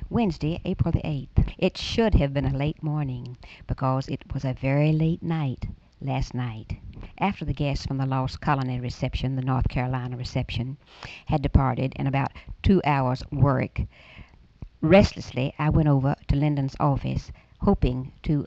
Wednesday, April the 8th. It should have been a late morning, because it was a very late night last night. After the guests from the Lost Colony reception, the North Carolina reception, had departed and about 2 hours' work, restlessly I went over to Lyndon's office, hoping to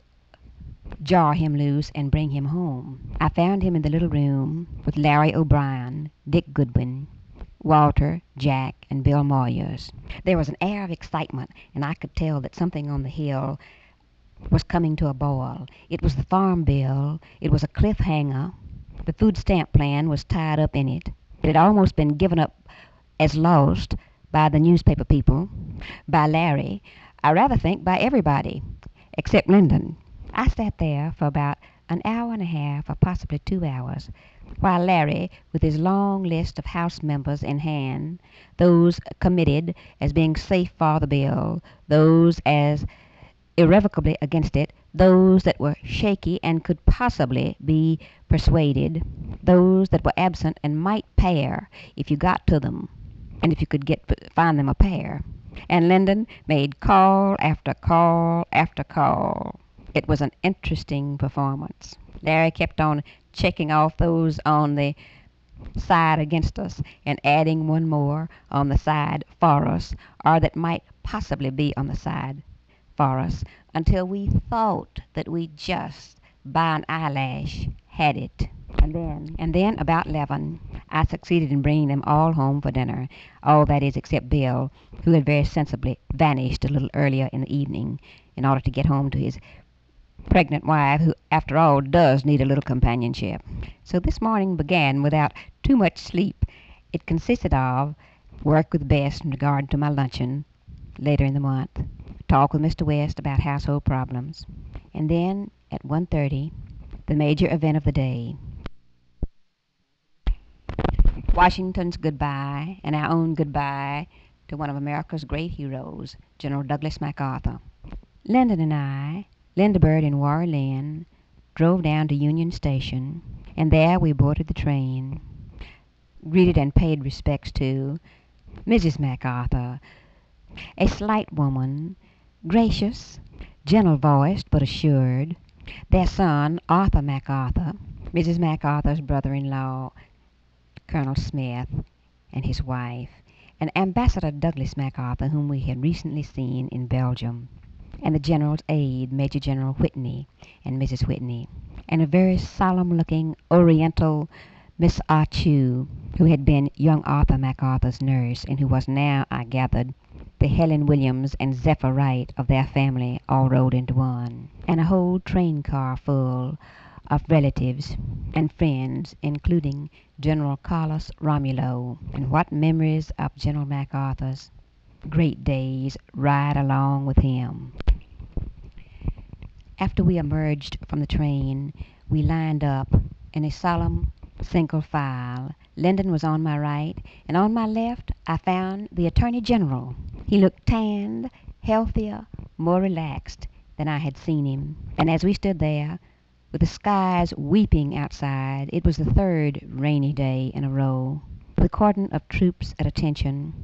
jar him loose and bring him home. I found him in the little room with Larry O'Brien, Dick Goodwin, Walter, Jack, and Bill Moyers. There was an air of excitement, and I could tell that something on the hill was coming to a boil. It was the farm bill. It was a cliffhanger. The food stamp plan was tied up in it. It had almost been given up as lost by the newspaper people, by Larry, I rather think by everybody, except Lyndon. I sat there for about an hour and a half, or possibly 2 hours, while Larry, with his long list of House members in hand, those committed as being safe for the bill, those as irrevocably against it, those that were shaky and could possibly be persuaded, those that were absent and might pair if you got to them, and if you could find them a pair. And Lyndon made call after call after call. It was an interesting performance. Larry kept on checking off those on the side against us and adding one more on the side for us, or that might possibly be on the side for us, until we thought that we just, by an eyelash, had it. And then about 11, I succeeded in bringing them all home for dinner, all that is except Bill, who had very sensibly vanished a little earlier in the evening in order to get home to his pregnant wife, who, after all, does need a little companionship. So this morning began without too much sleep. It consisted of work with Bess in regard to my luncheon later in the month, talk with Mr. West about household problems, and then at 1:30, the major event of the day, Washington's goodbye and our own goodbye to one of America's great heroes, General Douglas MacArthur. Lyndon and I, Linda Bird and Warren Lynn, drove down to Union Station, and there we boarded the train, greeted and paid respects to Mrs. MacArthur, a slight woman, gracious, gentle-voiced but assured, their son, Arthur MacArthur, Mrs. MacArthur's brother-in-law, Colonel Smith, and his wife, and Ambassador Douglas MacArthur, whom we had recently seen in Belgium, and the General's aide, Major General Whitney and Mrs. Whitney, and a very solemn-looking Oriental Miss Ah Chew, who had been young Arthur MacArthur's nurse, and who was now, I gathered, the Helen Williams and Zephyr Wright of their family all rolled into one, and a whole train car full of relatives and friends, including General Carlos Romulo. And what memories of General MacArthur's great days ride along with him. After we emerged from the train, we lined up in a solemn single file. Lyndon was on my right, and on my left I found the Attorney General. He looked tanned, healthier, more relaxed than I had seen him. And as we stood there, with the skies weeping outside, it was the third rainy day in a row, the cordon of troops at attention,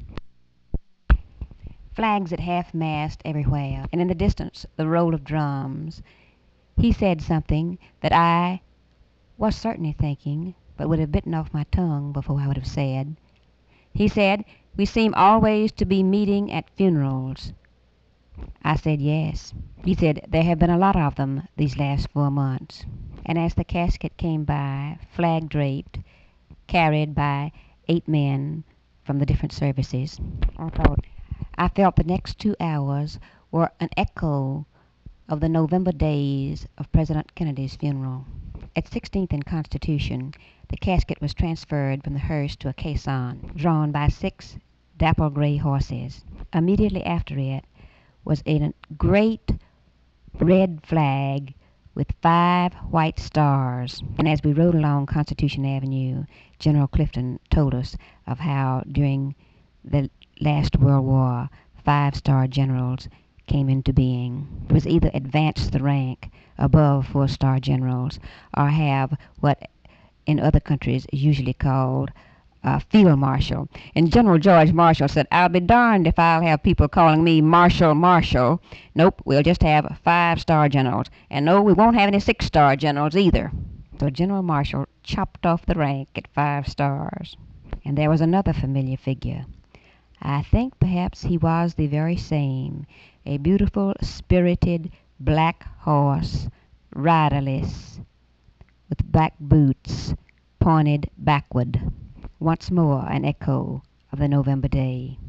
flags at half-mast everywhere, and in the distance the roll of drums. He said something that I was certainly thinking, but would have bitten off my tongue before I would have said. He said, "We seem always to be meeting at funerals." I said yes. He said, "There have been a lot of them these last 4 months." And as the casket came by, flag draped, carried by 8 men from the different services, I felt the next 2 hours were an echo of the November days of President Kennedy's funeral. At 16th and Constitution, the casket was transferred from the hearse to a caisson, drawn by 6 dapple gray horses. Immediately after it was a great red flag with 5 white stars. And as we rode along Constitution Avenue, General Clifton told us of how during the last World War, 5-star generals came into being. It was either advance the rank above 4-star generals, or have what in other countries is usually called field marshal. And General George Marshall said, "I'll be darned if I'll have people calling me Marshal Marshall. Nope, we'll just have 5-star generals. And no, we won't have any 6-star generals either." So General Marshall chopped off the rank at 5 stars. And there was another familiar figure. I think perhaps he was the very same, a beautiful, spirited black horse, riderless, with black boots pointed backward. Once more an echo of the November day.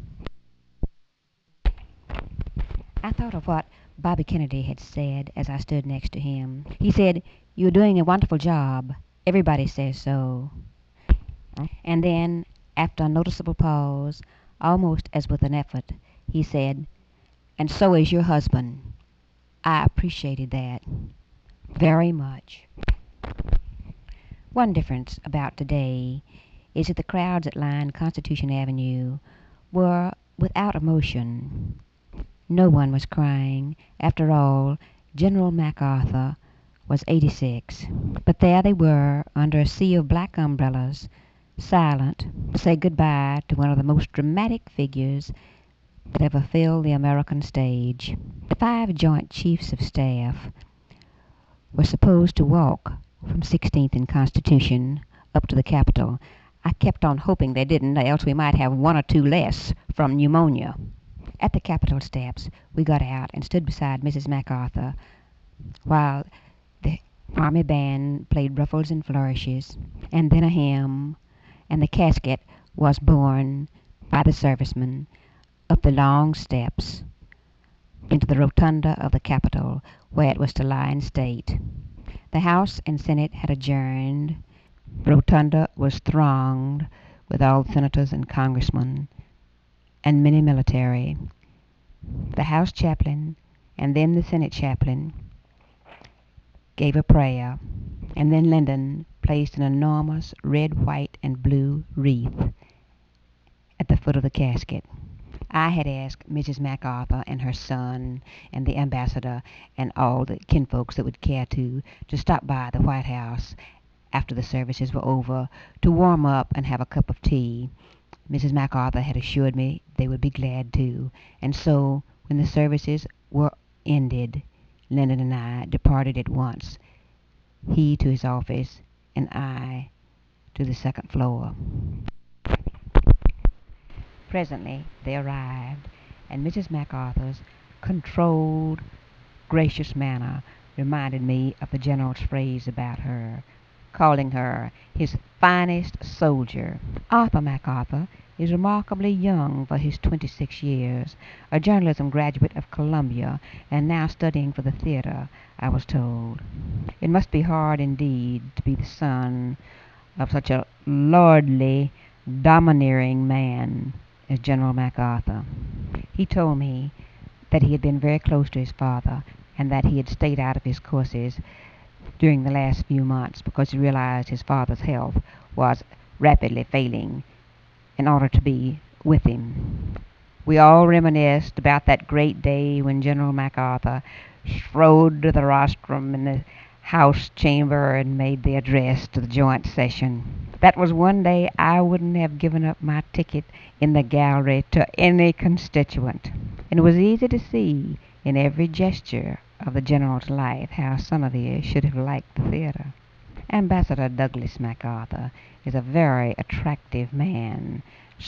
I thought of what Bobby Kennedy had said as I stood next to him. He said, "You're doing a wonderful job. Everybody says so." And then, after a noticeable pause, almost as with an effort, he said, "And so is your husband." I appreciated that very much. One difference about today is that the crowds that lined Constitution Avenue were without emotion. No one was crying. After all, General MacArthur was 86. But there they were, under a sea of black umbrellas, silent, to say goodbye to one of the most dramatic figures that ever filled the American stage. The 5 Joint Chiefs of Staff were supposed to walk from 16th and Constitution up to the Capitol. I kept on hoping they didn't, else we might have 1 or 2 less from pneumonia. At the Capitol steps, we got out and stood beside Mrs. MacArthur while the Army band played ruffles and flourishes, and then a hymn, and the casket was borne by the servicemen up the long steps into the rotunda of the Capitol, where it was to lie in state. The House and Senate had adjourned. The rotunda was thronged with all senators and congressmen, and many military. The House chaplain and then the Senate chaplain gave a prayer, and then Lyndon placed an enormous red, white, and blue wreath at the foot of the casket. I had asked Mrs. MacArthur and her son and the ambassador and all the kinfolks that would care to stop by the White House after the services were over to warm up and have a cup of tea. Mrs. MacArthur had assured me they would be glad to, and so when the services were ended, Lyndon and I departed at once, he to his office and I to the second floor. Presently they arrived, and Mrs. MacArthur's controlled, gracious manner reminded me of the General's phrase about her, calling her his finest soldier. Arthur MacArthur is remarkably young for his 26 years, a journalism graduate of Columbia, and now studying for the theater, I was told. It must be hard indeed to be the son of such a lordly, domineering man as General MacArthur. He told me that he had been very close to his father, and that he had stayed out of his courses during the last few months because he realized his father's health was rapidly failing in order to be with him. We all reminisced about that great day when General MacArthur strode to the rostrum in the House chamber and made the address to the joint session. That was one day I wouldn't have given up my ticket in the gallery to any constituent. And it was easy to see in every gesture of the General's life how some of you should have liked the theater. Ambassador Douglas MacArthur is a very attractive man,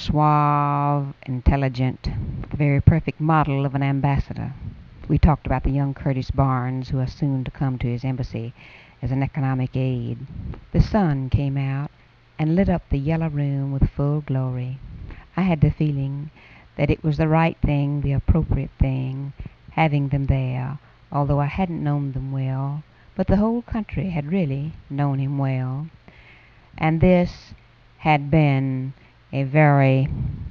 suave, intelligent, the very perfect model of an ambassador. We talked about the young Curtis Barnes, who was soon to come to his embassy as an economic aide. The sun came out and lit up the yellow room with full glory. I had the feeling that it was the right thing, the appropriate thing, having them there, although I hadn't known them well, but the whole country had really known him well. And this had been a very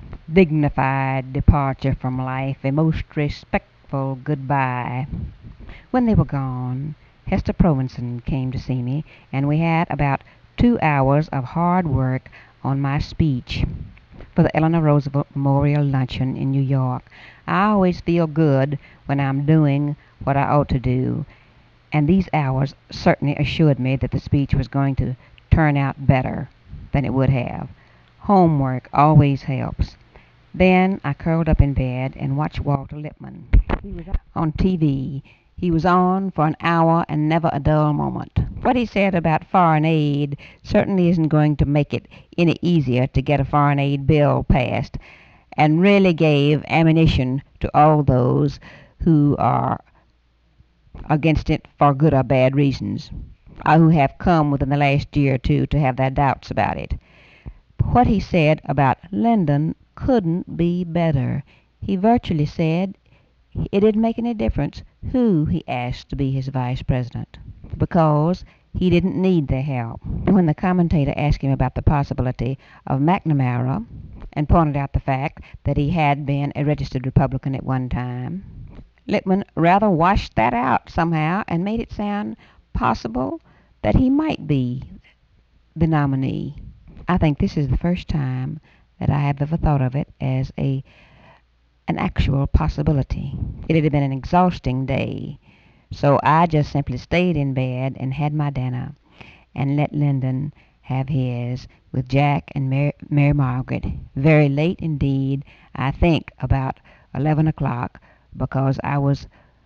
dignified departure from life, a most respectful goodbye. When they were gone, Hester Provenson came to see me, and we had about 2 hours of hard work on my speech for the Eleanor Roosevelt Memorial Luncheon in New York. I always feel good when I'm doing what I ought to do, and these hours certainly assured me that the speech was going to turn out better than it would have Homework always helps. Then I curled up in bed and watched Walter Lippmann. He was on TV. He was on for an hour and never a dull moment. What he said about foreign aid certainly isn't going to make it any easier to get a foreign aid bill passed, and really gave ammunition to all those who are against it for good or bad reasons, or who have come within the last year or two to have their doubts about it. What he said about Lyndon couldn't be better. He virtually said it didn't make any difference who he asked to be his vice president, because he didn't need their help. When the commentator asked him about the possibility of McNamara and pointed out the fact that he had been a registered Republican at one time, Lippmann rather washed that out somehow and made it sound possible that he might be the nominee. I think this is the first time that I have ever thought of it as an actual possibility. It had been an exhausting day, so I just simply stayed in bed and had my dinner and let Lyndon have his with Jack and Mary Margaret. Very late indeed, I think about 11 o'clock, because I was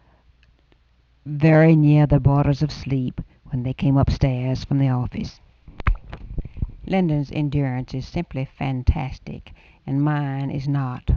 very near the borders of sleep when they came upstairs from the office. Lyndon's endurance is simply fantastic, and mine is not.